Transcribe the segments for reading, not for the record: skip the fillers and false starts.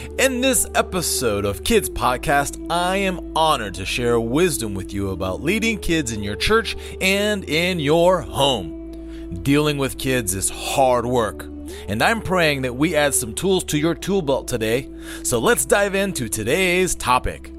In this episode of Kids Podcast, I am honored to share wisdom with you about leading kids in your church and in your home. Dealing with kids is hard work, and I'm praying that we add some tools to your tool belt today. So let's dive into today's topic.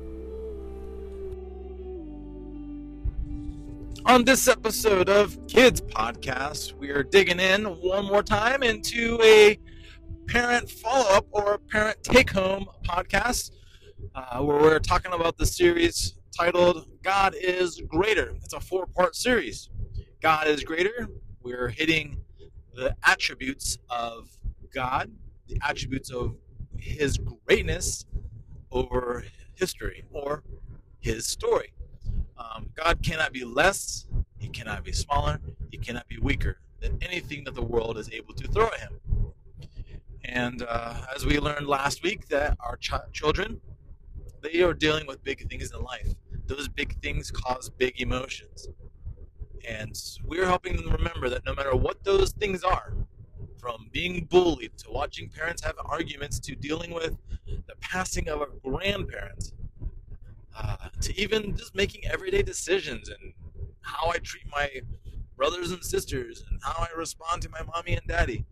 On this episode of Kids Podcast, we are digging in one more time into a parent follow-up or parent take-home podcast where we're talking about the series titled God is Greater. It's a 4-part series. God is Greater. We're hitting the attributes of God, the attributes of His greatness over history or His story. God cannot be less, He cannot be smaller, He cannot be weaker than anything that the world is able to throw at Him. And as we learned last week, that our children, they are dealing with big things in life. Those big things cause big emotions. And we're helping them remember that no matter what those things are, from being bullied to watching parents have arguments to dealing with the passing of a grandparent, to even just making everyday decisions and how I treat my brothers and sisters and how I respond to my mommy and daddy.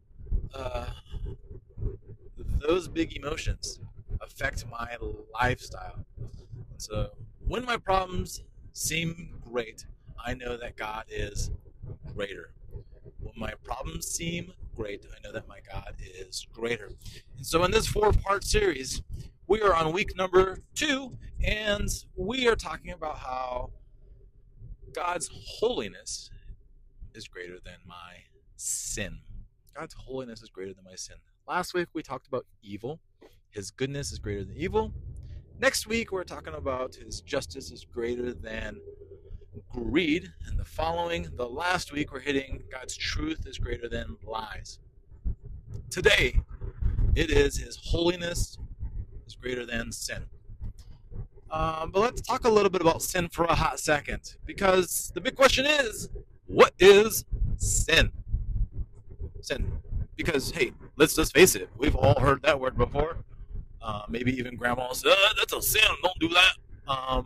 Those big emotions affect my lifestyle. So when my problems seem great, I know that God is greater. When my problems seem great, I know that my God is greater. And so in this 4-part series, we are on week number 2, and we are talking about how God's holiness is greater than my sin. God's holiness is greater than my sin. Last week we talked about evil. His goodness is greater than evil. Next week we're talking about His justice is greater than greed. And the last week we're hitting God's truth is greater than lies. Today it is His holiness is greater than sin. But let's talk a little bit about sin for a hot second, because the big question is, what is sin? Sin. Because, hey, let's just face it, we've all heard that word before. Maybe even grandma said, that's a sin, don't do that.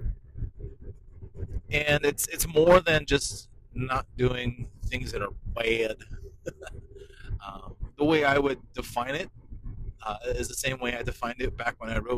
And it's more than just not doing things that are bad. The way I would define it is the same way I defined it back when I wrote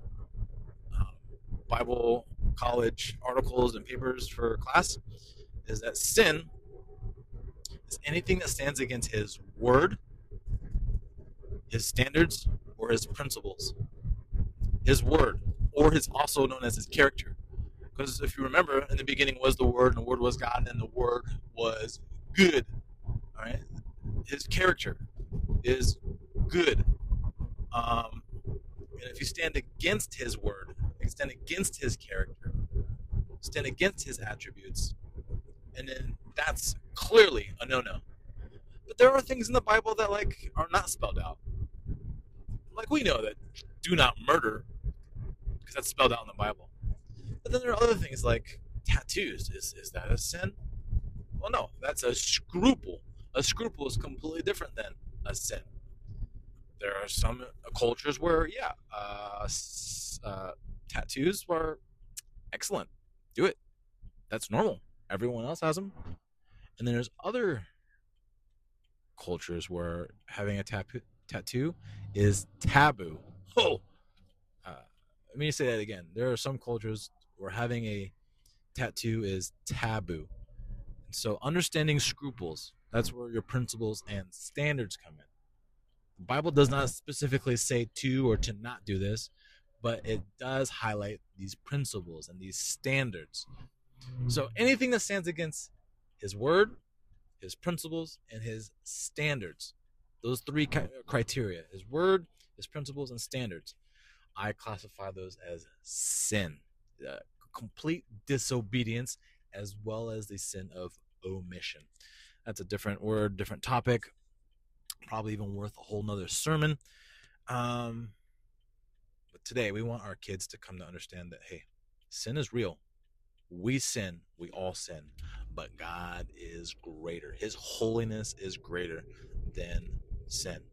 Bible college articles and papers for class, is that sin is anything that stands against His word, His standards, or His principles. His word, or His also known as His character. Because if you remember, in the beginning was the Word, and the Word was God, and the Word was good. All right, His character is good. And if you stand against His word, stand against His character, stand against His attributes, and then that's clearly a no-no. But there are things in the Bible that are not spelled out. Like we know that do not murder, because that's spelled out in the Bible. But then there are other things like tattoos. Is that a sin? Well, no, that's a scruple. A scruple is completely different than a sin. There are some cultures where, tattoos were excellent. Do it. That's normal. Everyone else has them. And then there's other cultures where having a tattoo is taboo. Oh, let me say that again. There are some cultures where having a tattoo is taboo. And so understanding scruples, that's where your principles and standards come in. The Bible does not specifically say to or to not do this, but it does highlight these principles and these standards. So anything that stands against His word, His principles, and His standards, those 3 criteria, His word, His principles, and standards, I classify those as sin. Complete disobedience, as well as the sin of omission. That's a different word, different topic, probably even worth a whole nother sermon. But today we want our kids to come to understand that, hey, sin is real. We sin, we all sin, but God is greater. His holiness is greater than sin.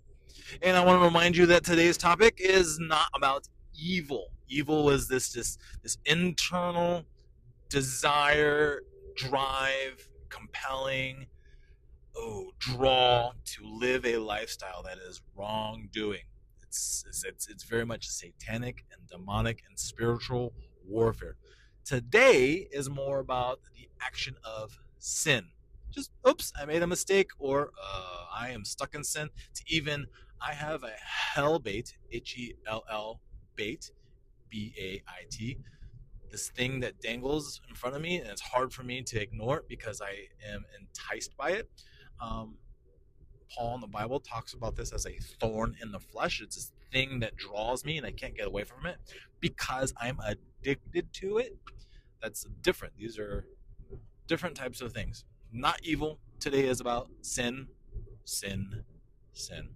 And I want to remind you that today's topic is not about evil. Evil is this internal desire, drive, compelling, draw to live a lifestyle that is wrongdoing. It's very much satanic and demonic and spiritual warfare. Today is more about the action of sin. Just, oops, I made a mistake, or I am stuck in sin, to even, I have a hell bait, Hell bait, Bait, this thing that dangles in front of me, and it's hard for me to ignore it because I am enticed by it. Paul in the Bible talks about this as a thorn in the flesh. It's this thing that draws me and I can't get away from it because I'm addicted to it. That's different. These are different types of things. Not evil. Today is about sin, sin, sin.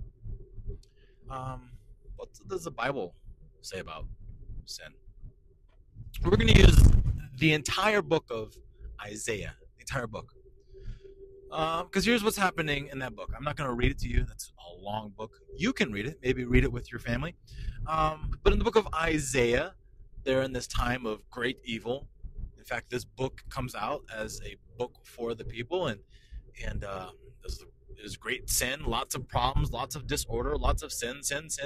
What does the Bible say about sin? We're going to use the entire book of Isaiah, the entire book. Because here's what's happening in that book. I'm not going to read it to you. That's a long book. You can read it. Maybe read it with your family. But in the book of Isaiah, they're in this time of great evil. In fact, this book comes out as a book for the people, and there's great sin, lots of problems, lots of disorder, lots of sin.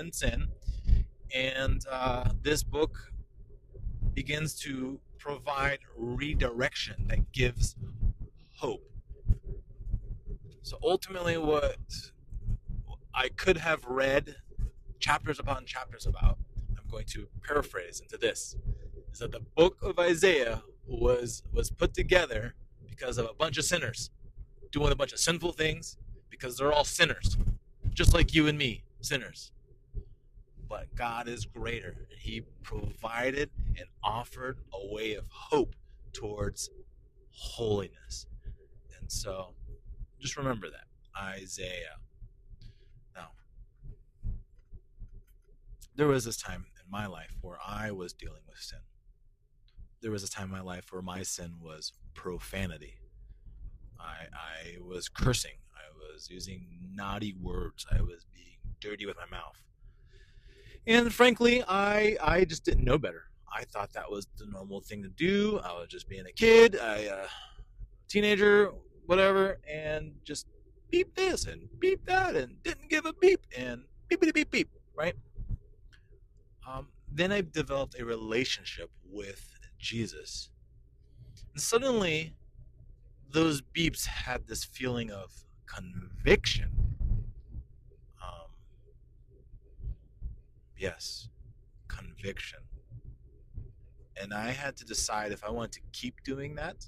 And this book begins to provide redirection that gives hope. So ultimately, what I could have read chapters upon chapters about, I'm going to paraphrase into this, is that the book of Isaiah was put together because of a bunch of sinners doing a bunch of sinful things, because they're all sinners, just like you and me, sinners. But God is greater. He provided and offered a way of hope towards holiness. And so just remember that. Isaiah. Now, there was this time in my life where I was dealing with sin. There was a time in my life where my sin was profanity. I was cursing. I was using naughty words. I was being dirty with my mouth. And frankly, I just didn't know better. I thought that was the normal thing to do. I was just being a kid, a teenager, whatever, and just beep this and beep that and didn't give a beep and beep, beep, beep, right? Then I developed a relationship with Jesus. And suddenly, those beeps had this feeling of conviction. Yes, conviction. And I had to decide if I wanted to keep doing that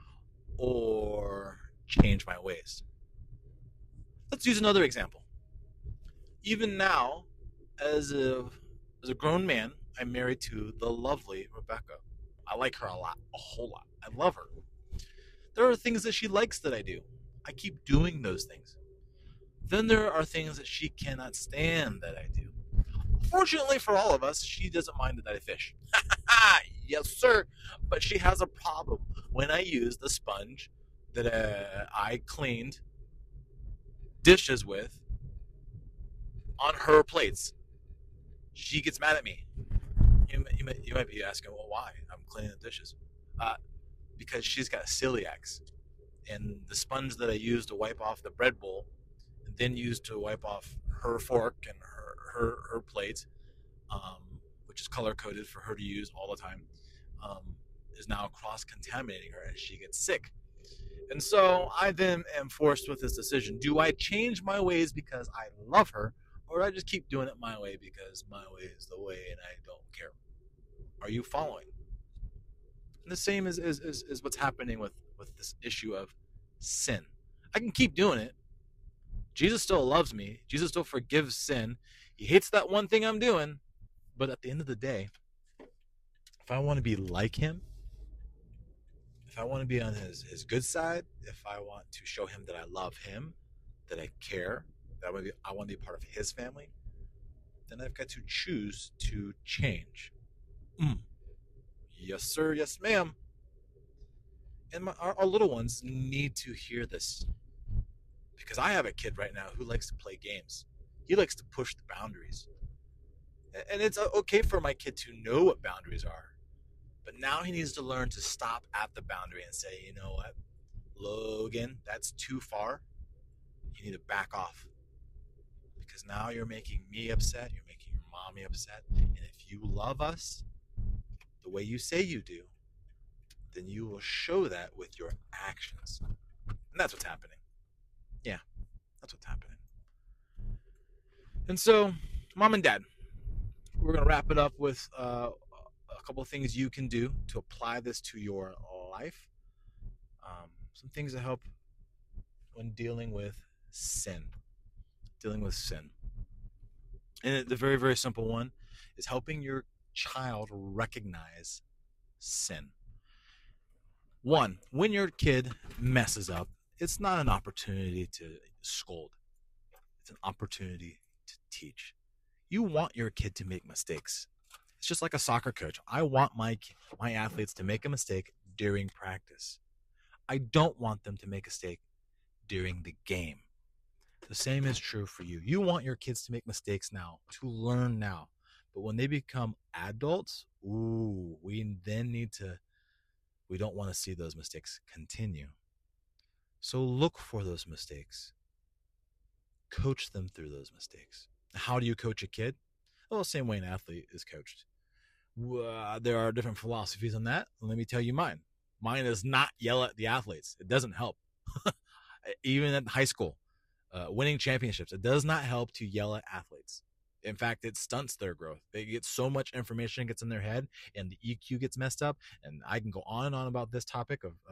or change my ways. Let's use another example. Even now, as a grown man, I'm married to the lovely Rebecca. I like her a lot, a whole lot. I love her. There are things that she likes that I do. I keep doing those things. Then there are things that she cannot stand that I do. Fortunately for all of us, she doesn't mind that I fish. Yes, sir. But she has a problem when I use the sponge that I cleaned dishes with on her plates. She gets mad at me. You might be asking, well, why? I'm cleaning the dishes. Because she's got celiacs. And the sponge that I use to wipe off the bread bowl and then use to wipe off her fork and her plate, which is color-coded for her to use all the time, is now cross-contaminating her and she gets sick. And so I then am forced with this decision. Do I change my ways because I love her, or do I just keep doing it my way because my way is the way and I don't care? Are you following? And the same is what's happening with this issue of sin. I can keep doing it. Jesus still loves me. Jesus still forgives sin. He hates that one thing I'm doing. But at the end of the day, if I want to be like him, if I want to be on his good side, if I want to show him that I love him, that I care, that I want to be part of his family, then I've got to choose to change. Yes, sir. Yes, ma'am. And our little ones need to hear this. Because I have a kid right now who likes to play games. He likes to push the boundaries. And it's okay for my kid to know what boundaries are. But now he needs to learn to stop at the boundary and say, you know what, Logan, that's too far. You need to back off. Because now you're making me upset. You're making your mommy upset. And if you love us the way you say you do, then you will show that with your actions. And that's what's happening. Yeah, that's what's happening. And so, mom and dad, we're going to wrap it up with a couple of things you can do to apply this to your life. Some things that help when dealing with sin. And the very, very simple one is helping your child recognize sin. One, when your kid messes up, it's not an opportunity to scold. It's an opportunity to teach. You want your kid to make mistakes. It's just like a soccer coach. I want my athletes to make a mistake during practice. I don't want them to make a mistake during the game. The same is true for you. You want your kids to make mistakes now, to learn now. But when they become adults, we don't want to see those mistakes continue. So look for those mistakes. Coach them through those mistakes. How do you coach a kid? Well, the same way an athlete is coached. There are different philosophies on that. Let me tell you mine. Mine is not yell at the athletes. It doesn't help. Even at high school, winning championships, it does not help to yell at athletes. In fact, it stunts their growth. They get so much information gets in their head, and the EQ gets messed up. And I can go on and on about this topic of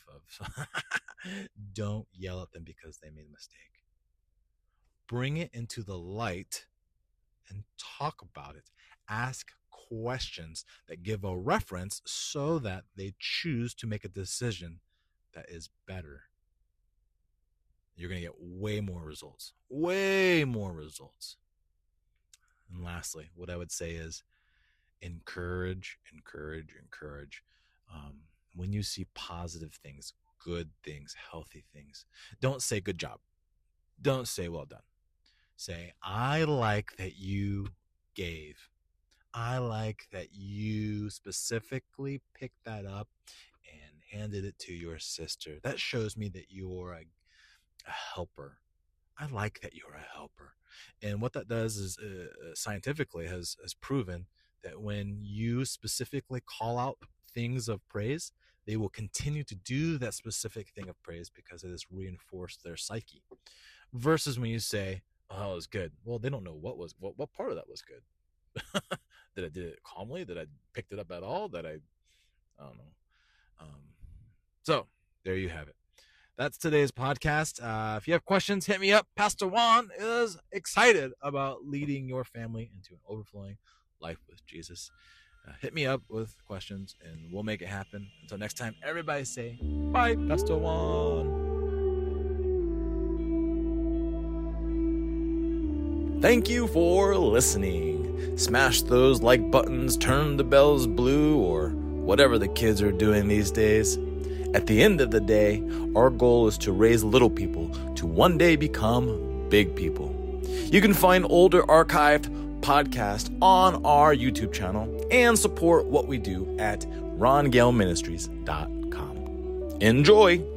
don't yell at them because they made a mistake. Bring it into the light and talk about it. Ask questions that give a reference so that they choose to make a decision that is better. You're going to get way more results. And lastly, what I would say is encourage. When you see positive things, good things, healthy things, don't say good job. Don't say well done. Say, I like that you gave. I like that you specifically picked that up and handed it to your sister. That shows me that you're a helper. I like that you're a helper. And what that does is scientifically has proven that when you specifically call out things of praise, they will continue to do that specific thing of praise because it has reinforced their psyche. Versus when you say, oh, it was good. Well, they don't know what part of that was good. That I did it calmly? That I picked it up at all? That I don't know. So there you have it. That's today's podcast. If you have questions, hit me up. Pastor Juan is excited about leading your family into an overflowing life with Jesus. Hit me up with questions and we'll make it happen. Until next time, everybody say bye, Pastor Juan. Thank you for listening. Smash those like buttons, turn the bells blue, or whatever the kids are doing these days. At the end of the day, our goal is to raise little people to one day become big people. You can find older archived podcasts on our YouTube channel and support what we do at rongaleministries.com. Enjoy!